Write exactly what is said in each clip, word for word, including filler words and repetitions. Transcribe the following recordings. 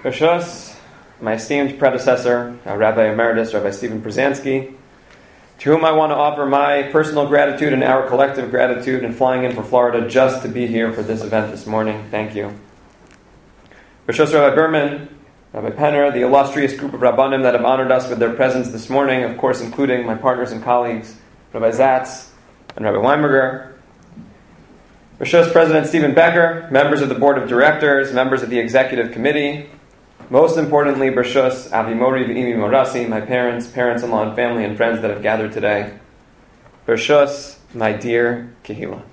Bershus, my esteemed predecessor, uh, Rabbi Emeritus, Rabbi Stephen Przansky, to whom I want to offer my personal gratitude and our collective gratitude in flying in from Florida just to be here for this event this morning. Thank you. Bershus Rabbi Berman, Rabbi Penner, the illustrious group of Rabbanim that have honored us with their presence this morning, of course including my partners and colleagues, Rabbi Zatz and Rabbi Weinberger. Bershus President Stephen Becker, members of the Board of Directors, members of the Executive Committee, most importantly, Bershus Avi Mori V'Imi Morasi, my parents, parents-in-law, and family and friends that have gathered today. Bershus, my dear Kehillah.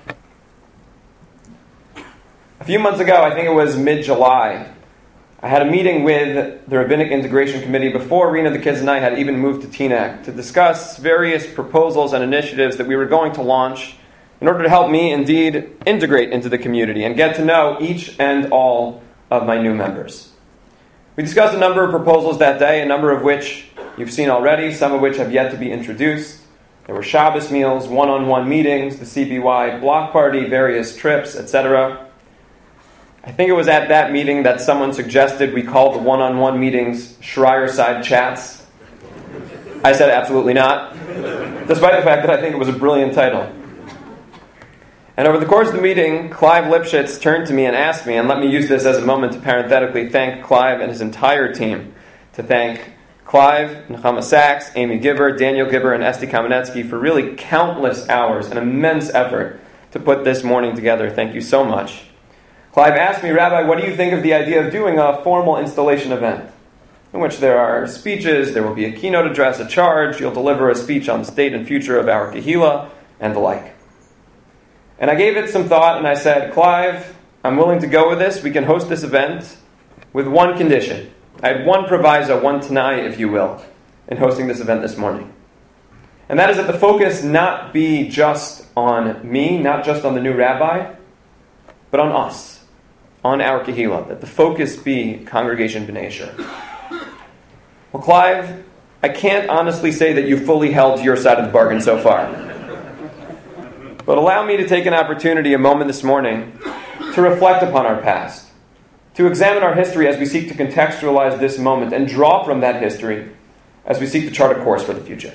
A few months ago, I think it was mid-July, I had a meeting with the Rabbinic Integration Committee before Rena, the kids, and I had even moved to Teaneck to discuss various proposals and initiatives that we were going to launch in order to help me indeed integrate into the community and get to know each and all of my new members. We discussed a number of proposals that day, a number of which you've seen already, some of which have yet to be introduced. There were Shabbos meals, one-on-one meetings, the C B Y block party, various trips, et cetera. I think it was at that meeting that someone suggested we call the one-on-one meetings Schreier Side Chats. I said absolutely not, despite the fact that I think it was a brilliant title. And over the course of the meeting, Clive Lipschitz turned to me and asked me, and let me use this as a moment to parenthetically thank Clive and his entire team, to thank Clive, Nechama Sachs, Amy Gibber, Daniel Gibber, and Esti Kamenetsky for really countless hours and immense effort to put this morning together. Thank you so much. Clive asked me, Rabbi, what do you think of the idea of doing a formal installation event in which there are speeches, there will be a keynote address, a charge, you'll deliver a speech on the state and future of our Kehillah, and the like. And I gave it some thought and I said, Clive, I'm willing to go with this. We can host this event with one condition. I had one proviso, one tanai, if you will, in hosting this event this morning. And that is that the focus not be just on me, not just on the new rabbi, but on us, on our Kehillah. That the focus be Congregation B'nai Yeshurun. Well, Clive, I can't honestly say that you fully held your side of the bargain so far. But allow me to take an opportunity, a moment this morning, to reflect upon our past, to examine our history as we seek to contextualize this moment and draw from that history as we seek to chart a course for the future.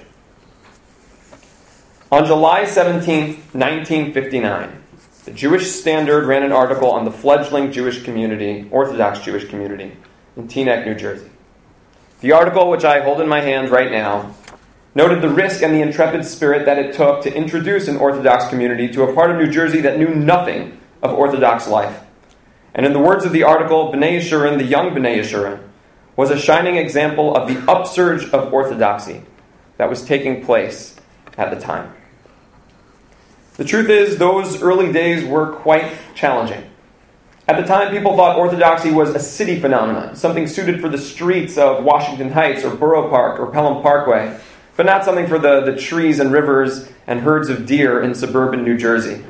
On July seventeenth, nineteen fifty-nine, the Jewish Standard ran an article on the fledgling Jewish community, Orthodox Jewish community, in Teaneck, New Jersey. The article, which I hold in my hand right now, noted the risk and the intrepid spirit that it took to introduce an Orthodox community to a part of New Jersey that knew nothing of Orthodox life. And in the words of the article, B'nai Yeshurun, the young B'nai Yeshurun, was a shining example of the upsurge of orthodoxy that was taking place at the time. The truth is, those early days were quite challenging. At the time, people thought orthodoxy was a city phenomenon, something suited for the streets of Washington Heights or Borough Park or Pelham Parkway, but not something for the, the trees and rivers and herds of deer in suburban New Jersey.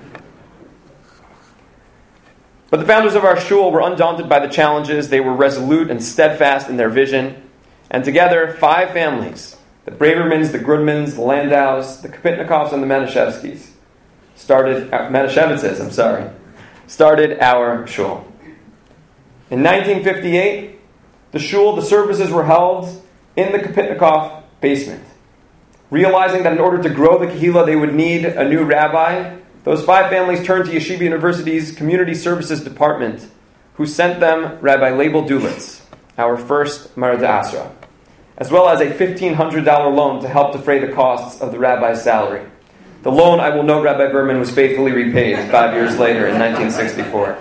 But the founders of our shul were undaunted by the challenges. They were resolute and steadfast in their vision. And together, five families, the Bravermans, the Grudmans, the Landows, the Kapitnikovs, and the Manischewskis, started, uh, Manishevitzes, I'm sorry, started our shul. In nineteen fifty-eight, the shul, the services were held in the Kapitnikov basement. Realizing that in order to grow the Kehillah, they would need a new rabbi, those five families turned to Yeshiva University's Community Services Department, who sent them Rabbi Leibel Dulitz, our first Mareh Asra, as well as a fifteen hundred dollars loan to help defray the costs of the rabbi's salary. The loan, I will note, Rabbi Berman was faithfully repaid five years later in nineteen sixty-four.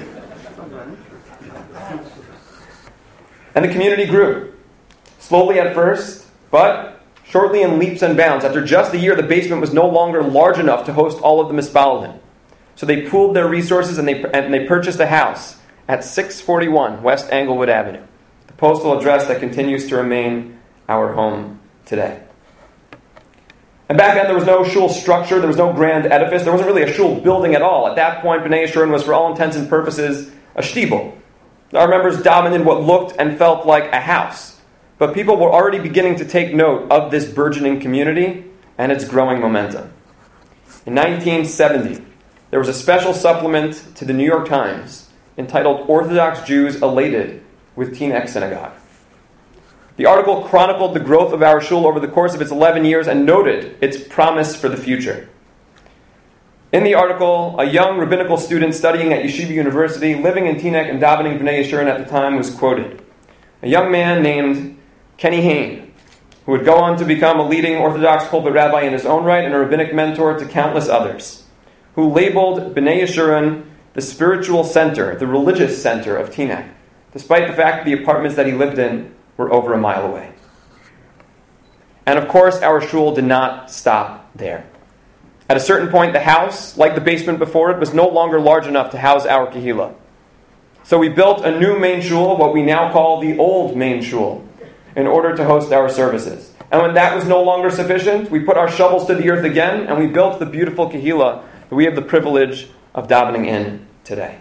And the community grew, slowly at first, but shortly in leaps and bounds. After just a year, the basement was no longer large enough to host all of the Mispaladin. So they pooled their resources and they and they purchased a house at six forty-one West Englewood Avenue, the postal address that continues to remain our home today. And back then, there was no shul structure, there was no grand edifice, there wasn't really a shul building at all. At that point, B'nai Yeshurun was, for all intents and purposes, a shtibel. Our members dominated what looked and felt like a house. But people were already beginning to take note of this burgeoning community and its growing momentum. In nineteen seventy, there was a special supplement to the New York Times entitled Orthodox Jews Elated with Teaneck Synagogue. The article chronicled the growth of our shul over the course of its eleven years and noted its promise for the future. In the article, a young rabbinical student studying at Yeshiva University, living in Teaneck and davening B'nai Yeshurun at the time, was quoted. A young man named Kenny Hain, who would go on to become a leading Orthodox pulpit rabbi in his own right and a rabbinic mentor to countless others, who labeled B'nai Yeshurun the spiritual center, the religious center of Teaneck, despite the fact that the apartments that he lived in were over a mile away. And of course, our shul did not stop there. At a certain point, the house, like the basement before it, was no longer large enough to house our kehillah. So we built a new main shul, what we now call the old main shul, in order to host our services. And when that was no longer sufficient, we put our shovels to the earth again, and we built the beautiful kehillah that we have the privilege of davening in today.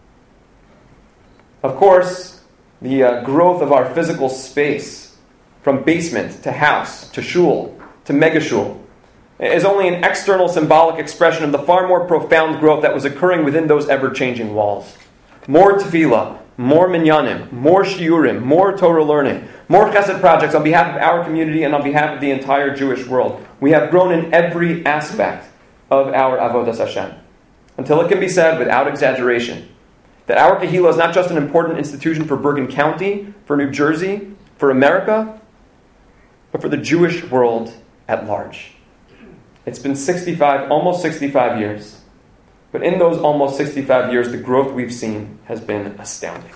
Of course, the uh, growth of our physical space, from basement to house to shul to mega shul, is only an external symbolic expression of the far more profound growth that was occurring within those ever-changing walls. More tefillah, more minyanim, more shiurim, more Torah learning, more chesed projects on behalf of our community and on behalf of the entire Jewish world. We have grown in every aspect of our avodas Hashem, until it can be said without exaggeration that our kehillah is not just an important institution for Bergen County, for New Jersey, for America, but for the Jewish world at large. It's been sixty-five, almost sixty-five years. But in those almost sixty-five years, the growth we've seen has been astounding.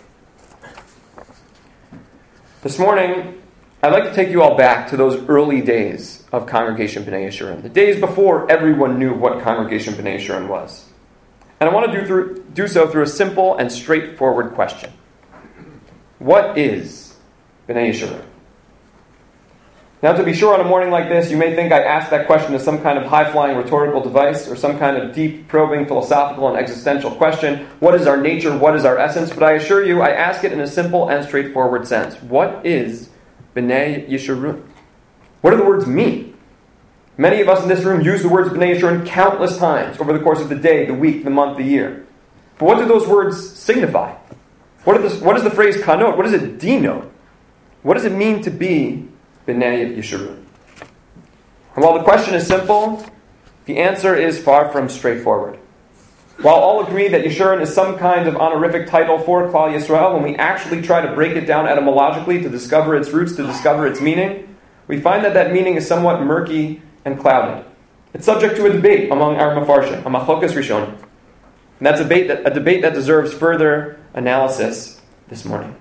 This morning, I'd like to take you all back to those early days of Congregation B'nai Yeshurun, the days before everyone knew what Congregation B'nai Yeshurun was. And I want to do, through, do so through a simple and straightforward question. What is B'nai Yeshurun? Now, to be sure, on a morning like this, you may think I asked that question as some kind of high-flying rhetorical device or some kind of deep, probing, philosophical, and existential question. What is our nature? What is our essence? But I assure you, I ask it in a simple and straightforward sense. What is B'nai Yeshurun? What do the words mean? Many of us in this room use the words B'nai Yeshurun countless times over the course of the day, the week, the month, the year. But what do those words signify? What, are the, what does the phrase kanot, what does it denote? What does it mean to be B'nai Yeshurun? And while the question is simple, the answer is far from straightforward. While all agree that Yeshurun is some kind of honorific title for Klal Yisrael, when we actually try to break it down etymologically to discover its roots, to discover its meaning, we find that that meaning is somewhat murky and clouded. It's subject to a debate among our Mefarshim, a machlokas rishonim. And that's a debate that, a debate that deserves further analysis this morning.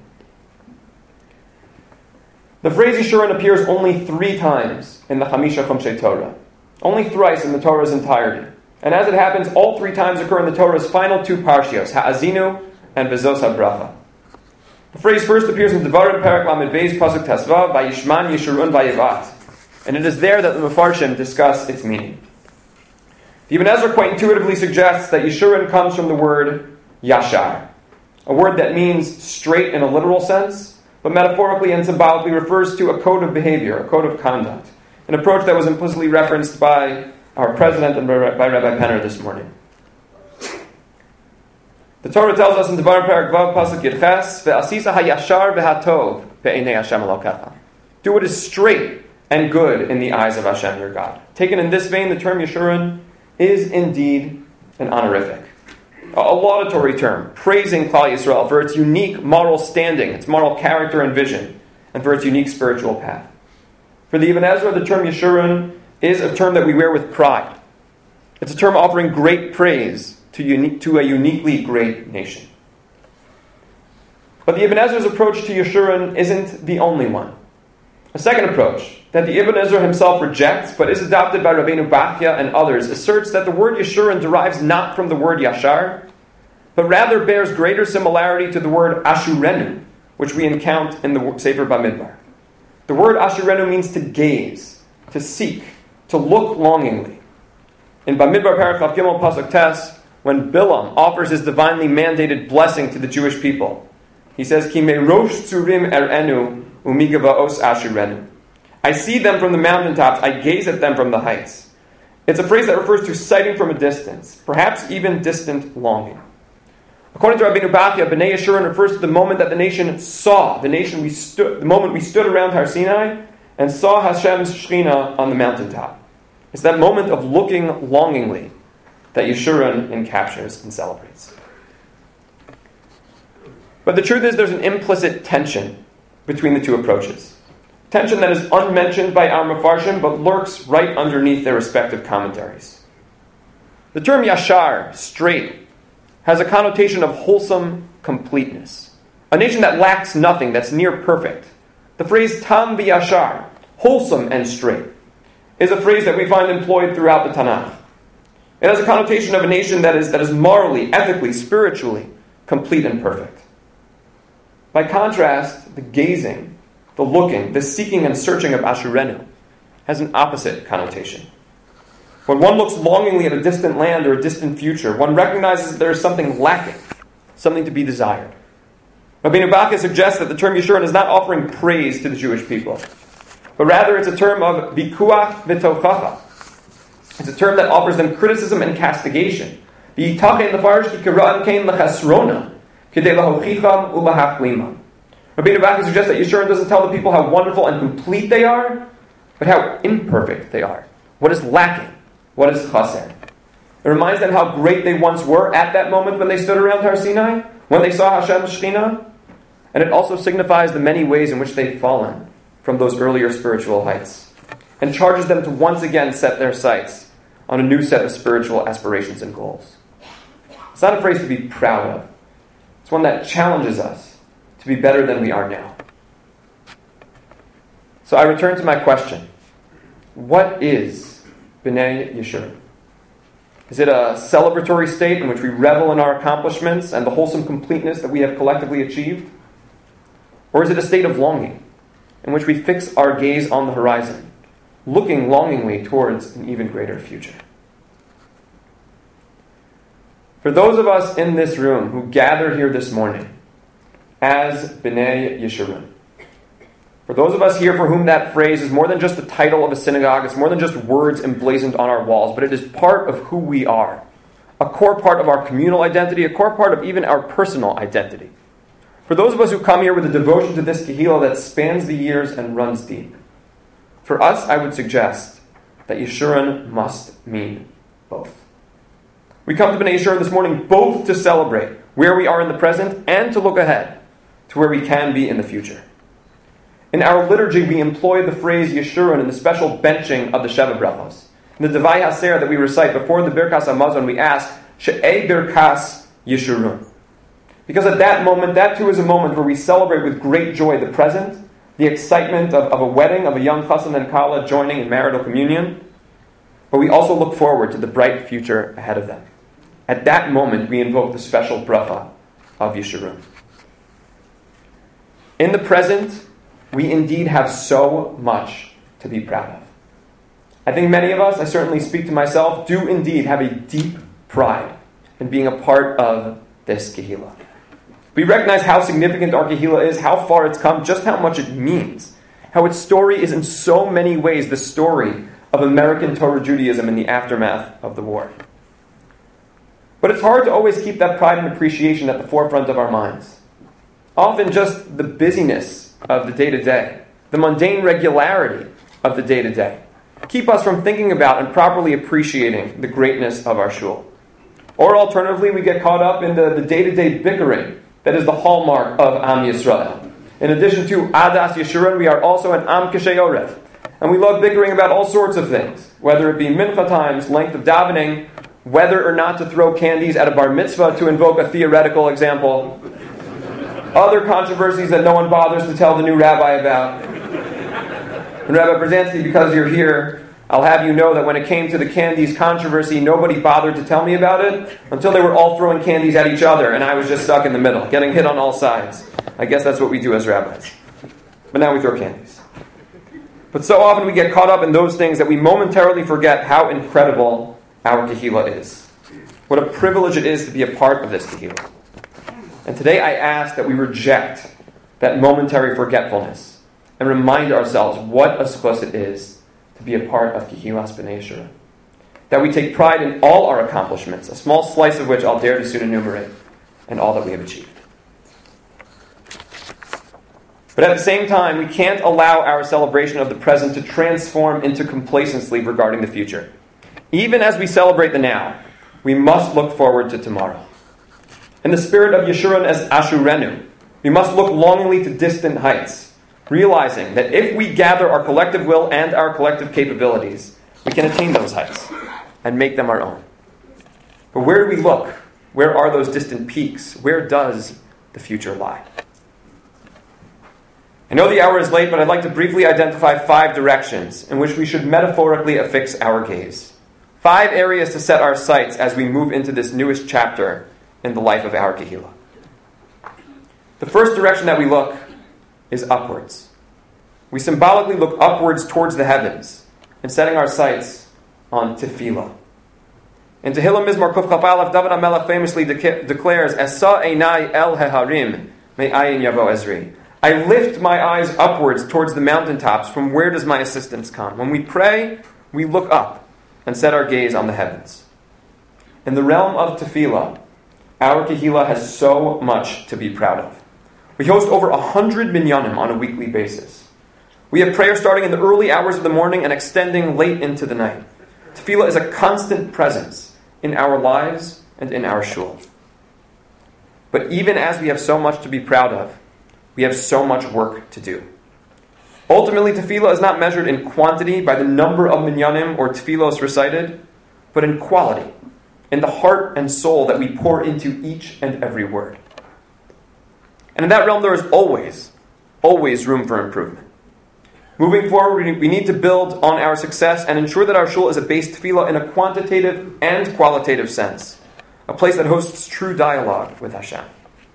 The phrase Yeshurun appears only three times in the Chamisha Chumshei Torah. Only thrice in the Torah's entirety. And as it happens, all three times occur in the Torah's final two parshios, Ha'azinu and Vezos HaBracha. The phrase first appears in Devarim Perek Lamed Beis Pasuk Tesvav, Vayishman Yeshurun Vayevat. And it is there that the Mefarshim discuss its meaning. The Ibn Ezra quite intuitively suggests that Yeshurun comes from the word Yashar, a word that means straight in a literal sense, but metaphorically and symbolically refers to a code of behavior, a code of conduct, an approach that was implicitly referenced by our president and by Rabbi Penner this morning. The Torah tells us in Devarim Perek Vav Pasuk Yirches, Ve'asisa hayashar ve'hatov pe'enei Hashem Elokecha. Do what is straight and good in the eyes of Hashem, your God. Taken in this vein, the term Yeshurun is indeed an honorific, a laudatory term, praising Klal Yisrael for its unique moral standing, its moral character and vision, and for its unique spiritual path. For the Ibn Ezra, the term Yeshurun is a term that we wear with pride. It's a term offering great praise to, uni- to a uniquely great nation. But the Ibn Ezra's approach to Yeshurun isn't the only one. A second approach, that the Ibn Ezra himself rejects, but is adopted by Rabbeinu Bachya and others, asserts that the word Yeshurun derives not from the word Yashar, but rather bears greater similarity to the word Ashurenu, which we encounter in the Sefer Bamidbar. The word Ashurenu means to gaze, to seek, to look longingly. In Bamidbar Perek Chav Gimel Pasuk Tes, when Bilam offers his divinely mandated blessing to the Jewish people, he says, Ki merosh tzurim erenu umigavaos ashurenu. I see them from the mountaintops, I gaze at them from the heights. It's a phrase that refers to sighting from a distance, perhaps even distant longing. According to Rabbeinu Bachya, Bnei Yeshurun refers to the moment that the nation saw, the nation we stood, the moment we stood around Har Sinai and saw Hashem's Shekhinah on the mountaintop. It's that moment of looking longingly that Yeshurun encaptures and celebrates. But the truth is there's an implicit tension between the two approaches. Tension that is unmentioned by our Mefarshim, but lurks right underneath their respective commentaries. The term Yashar, straight, has a connotation of wholesome completeness. A nation that lacks nothing, that's near perfect. The phrase Tam v'Yashar, wholesome and straight, is a phrase that we find employed throughout the Tanakh. It has a connotation of a nation that is, that is morally, ethically, spiritually complete and perfect. By contrast, the gazing, the looking, the seeking and searching of Ashurenu has an opposite connotation. When one looks longingly at a distant land or a distant future, one recognizes that there is something lacking, something to be desired. Rabbeinu Bachya suggests that the term Yeshurun is not offering praise to the Jewish people, but rather it's a term of vikuach v'tochacha. It's a term that offers them criticism and castigation. V'yitachen lefarsh ki kira'an kein lechasrona k'dei lahochicham ulahachlimam. Rabbeinu Bachya suggests that Yeshurun doesn't tell the people how wonderful and complete they are, but how imperfect they are. What is lacking? What is chaser? It reminds them how great they once were at that moment when they stood around Har Sinai, when they saw Hashem's Shekhinah. And it also signifies the many ways in which they've fallen from those earlier spiritual heights, and charges them to once again set their sights on a new set of spiritual aspirations and goals. It's not a phrase to be proud of. It's one that challenges us to be better than we are now. So I return to my question. What is Bnei Yeshurun? Is it a celebratory state in which we revel in our accomplishments and the wholesome completeness that we have collectively achieved? Or is it a state of longing in which we fix our gaze on the horizon, looking longingly towards an even greater future? For those of us in this room who gather here this morning as Bnei Yeshurun, for those of us here for whom that phrase is more than just the title of a synagogue, it's more than just words emblazoned on our walls, but it is part of who we are, a core part of our communal identity, a core part of even our personal identity. For those of us who come here with a devotion to this Kehillah that spans the years and runs deep, for us, I would suggest that Yeshurun must mean both. We come to Bnei Yeshurun this morning both to celebrate where we are in the present and to look ahead to where we can be in the future. In our liturgy, we employ the phrase Yeshurun in the special benching of the Sheva Brachos. In the Devai Haser that we recite before the Birkas Hamazon, we ask, She'ei Birkas Yeshurun. Because at that moment, that too is a moment where we celebrate with great joy the present, the excitement of, of a wedding, of a young chassan and kala joining in marital communion, but we also look forward to the bright future ahead of them. At that moment, we invoke the special bracha of Yeshurun. In the present, we indeed have so much to be proud of. I think many of us, I certainly speak to myself, do indeed have a deep pride in being a part of this Kehillah. We recognize how significant our Kehillah is, how far it's come, just how much it means, how its story is in so many ways the story of American Torah Judaism in the aftermath of the war. But it's hard to always keep that pride and appreciation at the forefront of our minds. Often just the busyness of the day-to-day, the mundane regularity of the day-to-day, keep us from thinking about and properly appreciating the greatness of our shul. Or alternatively, we get caught up in the, the day-to-day bickering that is the hallmark of Am Yisrael. In addition to Adas Yeshurun, we are also an Am Keshei Oref, and we love bickering about all sorts of things, whether it be mincha times, length of davening, whether or not to throw candies at a bar mitzvah to invoke a theoretical example, other controversies that no one bothers to tell the new rabbi about. And Rabbi Brzezinski, because you're here, I'll have you know that when it came to the candies controversy, nobody bothered to tell me about it until they were all throwing candies at each other, and I was just stuck in the middle, getting hit on all sides. I guess that's what we do as rabbis. But now we throw candies. But so often we get caught up in those things that we momentarily forget how incredible our Kehillah is. What a privilege it is to be a part of this Kehillah. And today I ask that we reject that momentary forgetfulness and remind ourselves what a zchus it is to be a part of Kehillas B'nai Yeshurun. That we take pride in all our accomplishments, a small slice of which I'll dare to soon enumerate, and all that we have achieved. But at the same time, we can't allow our celebration of the present to transform into complacency regarding the future. Even as we celebrate the now, we must look forward to tomorrow. In the spirit of Yeshurun as Ashurenu, we must look longingly to distant heights, realizing that if we gather our collective will and our collective capabilities, we can attain those heights and make them our own. But where do we look? Where are those distant peaks? Where does the future lie? I know the hour is late, but I'd like to briefly identify five directions in which we should metaphorically affix our gaze. Five areas to set our sights as we move into this newest chapter in the life of our Kehillah. The first direction that we look is upwards. We symbolically look upwards towards the heavens and setting our sights on Tefillah. In Tehillah Mizmor Kuf Chaf Aleph, David HaMelech famously de- declares, Esa einai el heharim me'ayin yavo ezri. I lift my eyes upwards towards the mountaintops. From where does my assistance come? When we pray, we look up and set our gaze on the heavens. In the realm of Tefillah, our Kehillah has so much to be proud of. We host over a hundred minyanim on a weekly basis. We have prayer starting in the early hours of the morning and extending late into the night. Tefillah is a constant presence in our lives and in our shul. But even as we have so much to be proud of, we have so much work to do. Ultimately, tefillah is not measured in quantity by the number of minyanim or tefillos recited, but in quality, in the heart and soul that we pour into each and every word. And in that realm, there is always, always room for improvement. Moving forward, we need to build on our success and ensure that our shul is a base tefillah in a quantitative and qualitative sense, a place that hosts true dialogue with Hashem.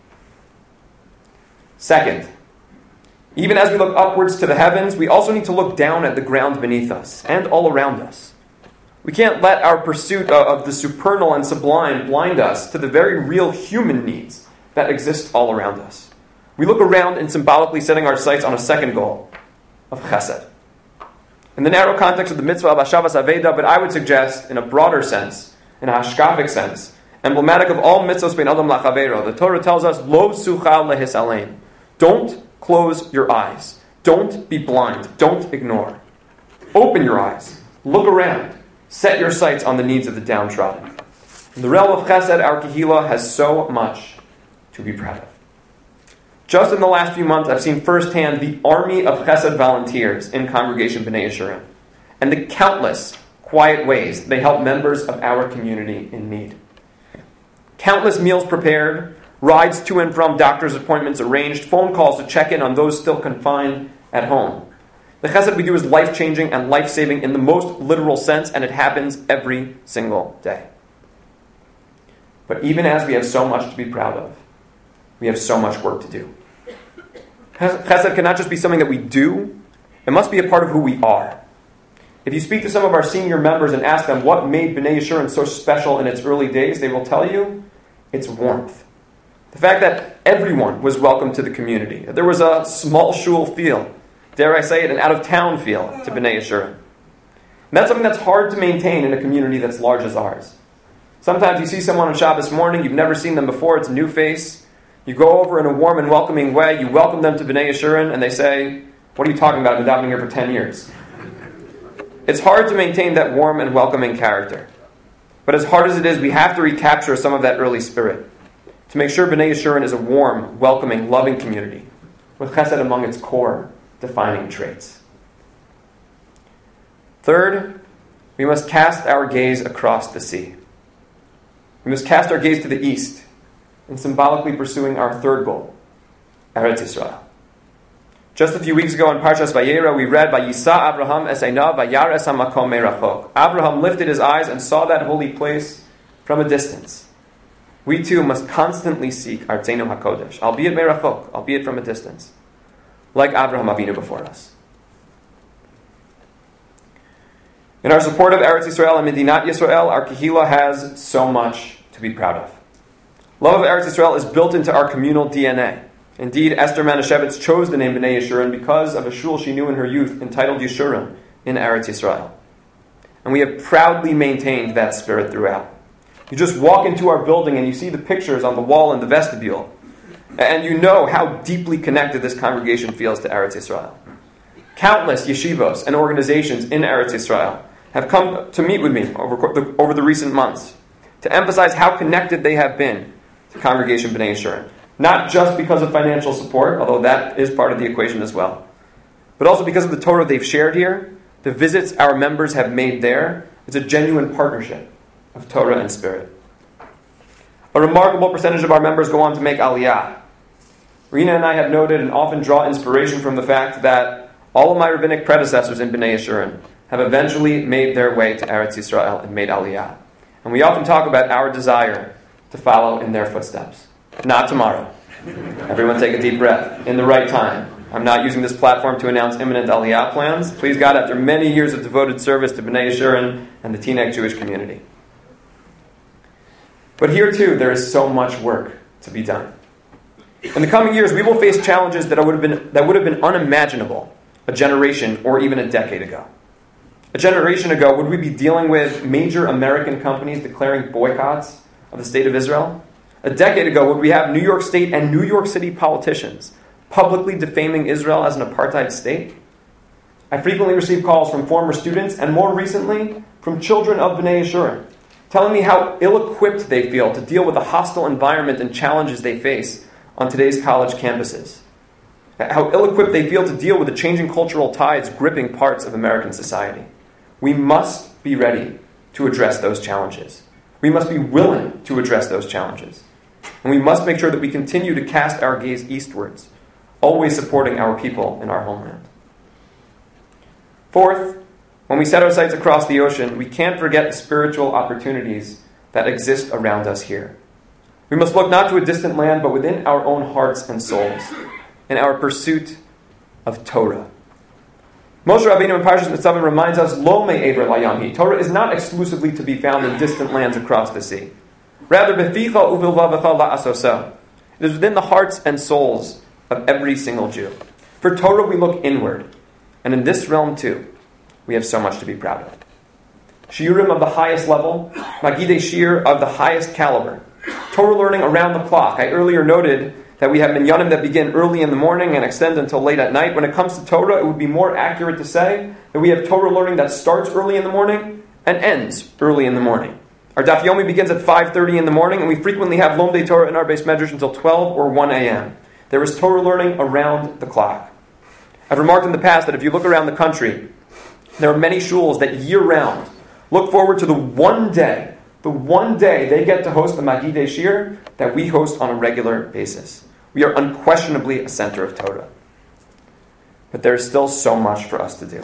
Second, even as we look upwards to the heavens, we also need to look down at the ground beneath us and all around us. We can't let our pursuit of the supernal and sublime blind us to the very real human needs that exist all around us. We look around and symbolically setting our sights on a second goal of chesed. In the narrow context of the mitzvah of Hashavas Aveda, but I would suggest, in a broader sense, in a hashkafic sense, emblematic of all mitzvahs bein adam lachavero, the Torah tells us, Lo suchal lehisaleim. Don't close your eyes. Don't be blind. Don't ignore. Open your eyes. Look around. Set your sights on the needs of the downtrodden. In the realm of chesed, our Kehillah has so much to be proud of. Just in the last few months, I've seen firsthand the army of chesed volunteers in Congregation B'nai Yeshurun, and the countless quiet ways they help members of our community in need. Countless meals prepared, rides to and from doctor's appointments arranged, phone calls to check in on those still confined at home. The chesed we do is life-changing and life-saving in the most literal sense, and it happens every single day. But even as we have so much to be proud of, we have so much work to do. Chesed cannot just be something that we do, it must be a part of who we are. If you speak to some of our senior members and ask them what made B'nai Yeshurun so special in its early days, they will tell you it's warmth. The fact that everyone was welcome to the community. There was a small shul feel, dare I say it, an out-of-town feel to B'nai Yeshurun. And that's something that's hard to maintain in a community that's large as ours. Sometimes you see someone on Shabbos morning, you've never seen them before, it's a new face. You go over in a warm and welcoming way, you welcome them to B'nai Yeshurun, and they say, what are you talking about? I've been davening here for ten years. It's hard to maintain that warm and welcoming character. But as hard as it is, we have to recapture some of that early spirit to make sure B'nai Yeshurun is a warm, welcoming, loving community with chesed among its core defining traits. Third, we must cast our gaze across the sea. We must cast our gaze to the east in symbolically pursuing our third goal, Eretz Yisrael. Just a few weeks ago in Parshas Vayera, we read, Vayisa Abraham es einav vayar es hamakom merachok. Abraham lifted his eyes and saw that holy place from a distance. We too must constantly seek Artzeinu HaKodesh, albeit merachok, albeit from a distance, like Abraham Avinu before us. In our support of Eretz Yisrael and Medinat Yisrael, our Kehillah has so much to be proud of. Love of Eretz Yisrael is built into our communal D N A. Indeed, Esther Manischewitz chose the name B'nai Yeshurun because of a shul she knew in her youth entitled Yeshurun in Eretz Yisrael. And we have proudly maintained that spirit throughout. You just walk into our building and you see the pictures on the wall in the vestibule, and you know how deeply connected this congregation feels to Eretz Yisrael. Countless yeshivos and organizations in Eretz Yisrael have come to meet with me over the, over the recent months to emphasize how connected they have been to Congregation B'nai Yeshurun. Not just because of financial support, although that is part of the equation as well, but also because of the Torah they've shared here, the visits our members have made there. It's a genuine partnership of Torah and Spirit. A remarkable percentage of our members go on to make Aliyah. Rena and I have noted and often draw inspiration from the fact that all of my rabbinic predecessors in B'nai Yeshurun have eventually made their way to Eretz Yisrael and made Aliyah. And we often talk about our desire to follow in their footsteps. Not tomorrow. Everyone take a deep breath. In the right time. I'm not using this platform to announce imminent Aliyah plans. Please God, after many years of devoted service to B'nai Yeshurun and the Teaneck Jewish community. But here too, there is so much work to be done. In the coming years, we will face challenges that would have been, that would have been unimaginable a generation or even a decade ago. A generation ago, would we be dealing with major American companies declaring boycotts of the State of Israel? A decade ago, would we have New York State and New York City politicians publicly defaming Israel as an apartheid state? I frequently receive calls from former students and more recently from children of B'nai Yeshurun, telling me how ill-equipped they feel to deal with the hostile environment and challenges they face on today's college campuses. How ill-equipped they feel to deal with the changing cultural tides gripping parts of American society. We must be ready to address those challenges. We must be willing to address those challenges. And we must make sure that we continue to cast our gaze eastwards, always supporting our people in our homeland. Fourth, when we set our sights across the ocean, we can't forget the spiritual opportunities that exist around us here. We must look not to a distant land, but within our own hearts and souls, in our pursuit of Torah. Moshe Rabbeinu in Parshas Nitzavim reminds us, Lo me'ever layam hi. Torah is not exclusively to be found in distant lands across the sea. Rather, beficha uvilvavecha la'asoso. It is within the hearts and souls of every single Jew. For Torah, we look inward. And in this realm, too, we have so much to be proud of. Shiurim of the highest level, Magidei Shir of the highest caliber. Torah learning around the clock. I earlier noted that we have minyanim that begin early in the morning and extend until late at night. When it comes to Torah, it would be more accurate to say that we have Torah learning that starts early in the morning and ends early in the morning. Our Daf Yomi begins at five thirty in the morning, and we frequently have Lomdei Torah in our Beis Medrash until twelve or one a.m. There is Torah learning around the clock. I've remarked in the past that if you look around the country, there are many shuls that year-round look forward to the one day, the one day they get to host the Magidei Shir that we host on a regular basis. We are unquestionably a center of Torah. But there is still so much for us to do.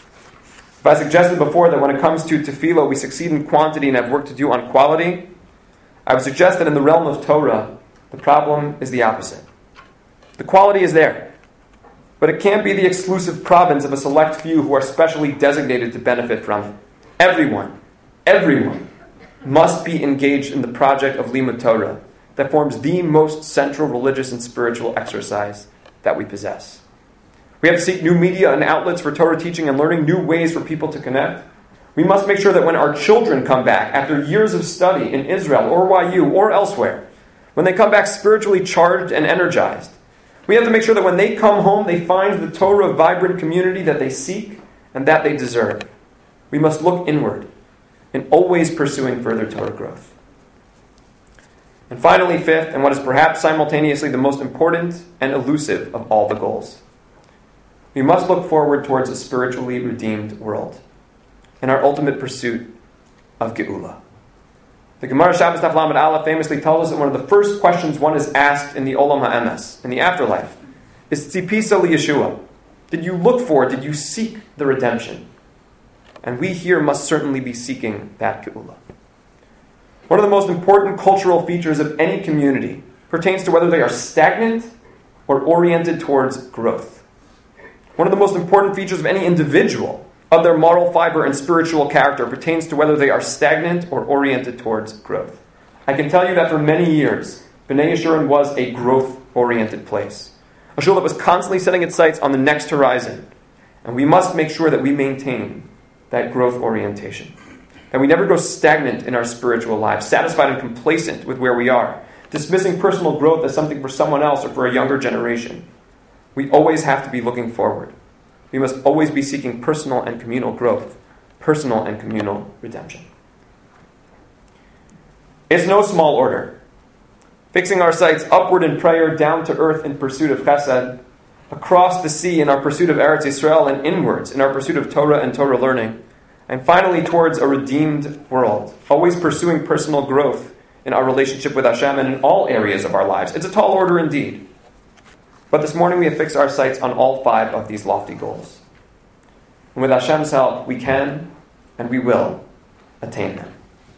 If I suggested before that when it comes to tefillah we succeed in quantity and have work to do on quality, I would suggest that in the realm of Torah, the problem is the opposite. The quality is there, but it can't be the exclusive province of a select few who are specially designated to benefit from it. Everyone, everyone must be engaged in the project of Limud Torah that forms the most central religious and spiritual exercise that we possess. We have to seek new media and outlets for Torah teaching and learning, new ways for people to connect. We must make sure that when our children come back after years of study in Israel or Y U or elsewhere, when they come back spiritually charged and energized, we have to make sure that when they come home, they find the Torah vibrant community that they seek and that they deserve. We must look inward and always pursuing further Torah growth. And finally, fifth, and what is perhaps simultaneously the most important and elusive of all the goals, we must look forward towards a spiritually redeemed world in our ultimate pursuit of Geula. The Gemara Shabbos Daf Lamed Aleph famously tells us that one of the first questions one is asked in the Olam HaEmes, in the afterlife, is Tzipisa liyeshua. Did you look for, did you seek the redemption? And we here must certainly be seeking that Geula. One of the most important cultural features of any community pertains to whether they are stagnant or oriented towards growth. One of the most important features of any individual, of their moral fiber and spiritual character, pertains to whether they are stagnant or oriented towards growth. I can tell you that for many years, B'nai Yeshurun was a growth-oriented place. A shul that was constantly setting its sights on the next horizon. And we must make sure that we maintain that growth orientation. that we never grow stagnant in our spiritual lives, satisfied and complacent with where we are, dismissing personal growth as something for someone else or for a younger generation. We always have to be looking forward. We must always be seeking personal and communal growth, personal and communal redemption. It's no small order. Fixing our sights upward in prayer, down to earth in pursuit of chesed, across the sea in our pursuit of Eretz Yisrael, and inwards in our pursuit of Torah and Torah learning, and finally towards a redeemed world, always pursuing personal growth in our relationship with Hashem and in all areas of our lives. It's a tall order indeed. But this morning we have fixed our sights on all five of these lofty goals. And with Hashem's help, we can and we will attain them.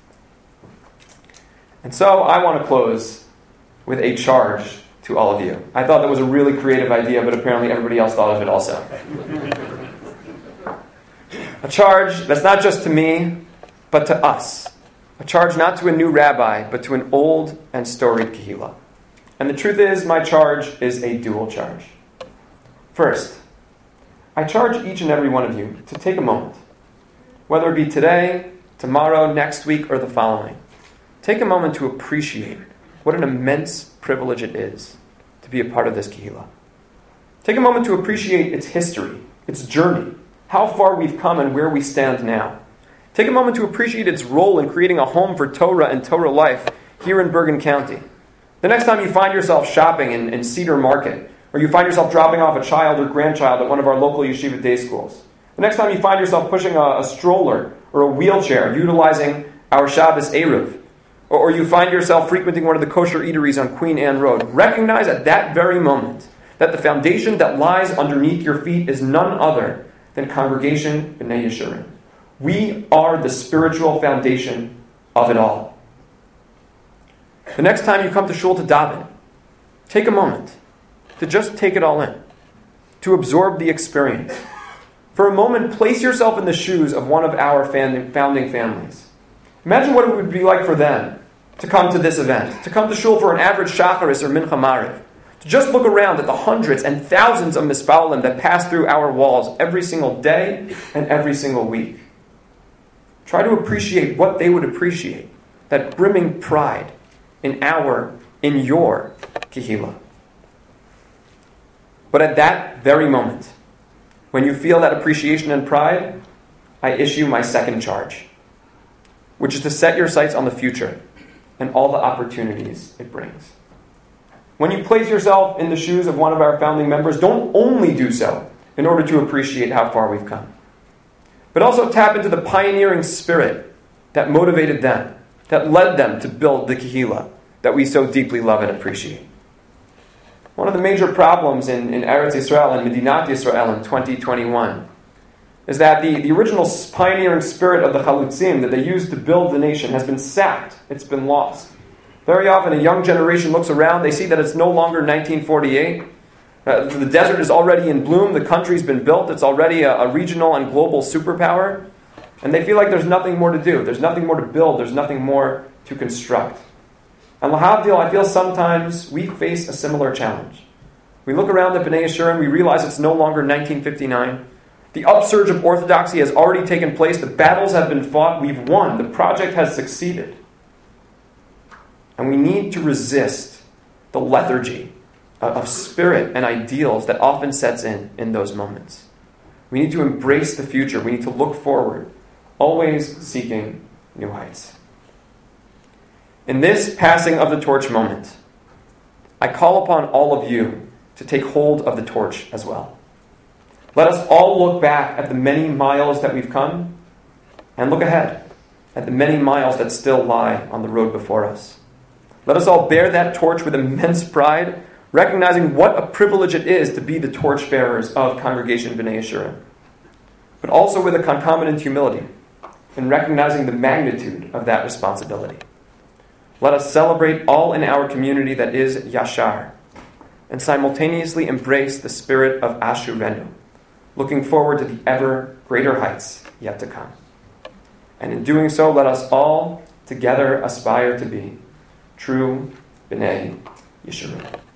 And so I want to close with a charge to all of you. I thought that was a really creative idea, but apparently everybody else thought of it also. A charge that's not just to me, but to us. A charge not to a new rabbi, but to an old and storied Kehillah. And the truth is, my charge is a dual charge. First, I charge each and every one of you to take a moment, whether it be today, tomorrow, next week, or the following. Take a moment to appreciate what an immense privilege it is to be a part of this Kehillah. Take a moment to appreciate its history, its journey, how far we've come and where we stand now. Take a moment to appreciate its role in creating a home for Torah and Torah life here in Bergen County. The next time you find yourself shopping in, in Cedar Market, or you find yourself dropping off a child or grandchild at one of our local yeshiva day schools, the next time you find yourself pushing a, a stroller or a wheelchair, utilizing our Shabbos Eruv, or, or you find yourself frequenting one of the kosher eateries on Queen Anne Road, recognize at that very moment that the foundation that lies underneath your feet is none other than Congregation B'nai Yeshurun. We are the spiritual foundation of it all. The next time you come to shul to daven, take a moment to just take it all in, to absorb the experience. For a moment, place yourself in the shoes of one of our founding families. Imagine what it would be like for them to come to this event, to come to shul for an average shacharis or mincha mariv, to just look around at the hundreds and thousands of mispalim that pass through our walls every single day and every single week. Try to appreciate what they would appreciate, that brimming pride in our, in your Kehillah. But at that very moment, when you feel that appreciation and pride, I issue my second charge, which is to set your sights on the future and all the opportunities it brings. When you place yourself in the shoes of one of our founding members, don't only do so in order to appreciate how far we've come, but also tap into the pioneering spirit that motivated them, that led them to build the Kehillah that we so deeply love and appreciate. One of the major problems in, in Eretz Yisrael and Medinat Yisrael in twenty twenty-one is that the, the original pioneering spirit of the Chalutzim that they used to build the nation has been sapped. It's been lost. Very often a young generation looks around, they see that it's no longer nineteen forty-eight. Uh, the desert is already in bloom, the country's been built, it's already a, a regional and global superpower, and they feel like there's nothing more to do, there's nothing more to build, there's nothing more to construct. And Lahavdil, I feel sometimes we face a similar challenge. We look around at B'nai Yeshurun, we realize it's no longer nineteen fifty-nine. The upsurge of orthodoxy has already taken place, the battles have been fought, we've won, the project has succeeded. And we need to resist the lethargy of spirit and ideals that often sets in in those moments. We need to embrace the future. We need to look forward, always seeking new heights. In this passing of the torch moment, I call upon all of you to take hold of the torch as well. Let us all look back at the many miles that we've come and look ahead at the many miles that still lie on the road before us. Let us all bear that torch with immense pride, recognizing what a privilege it is to be the torchbearers of Congregation B'nai Yeshurun, but also with a concomitant humility in recognizing the magnitude of that responsibility. Let us celebrate all in our community that is Yashar, and simultaneously embrace the spirit of Ashurenu, looking forward to the ever greater heights yet to come. And in doing so, let us all together aspire to be true B'nai Yeshurun.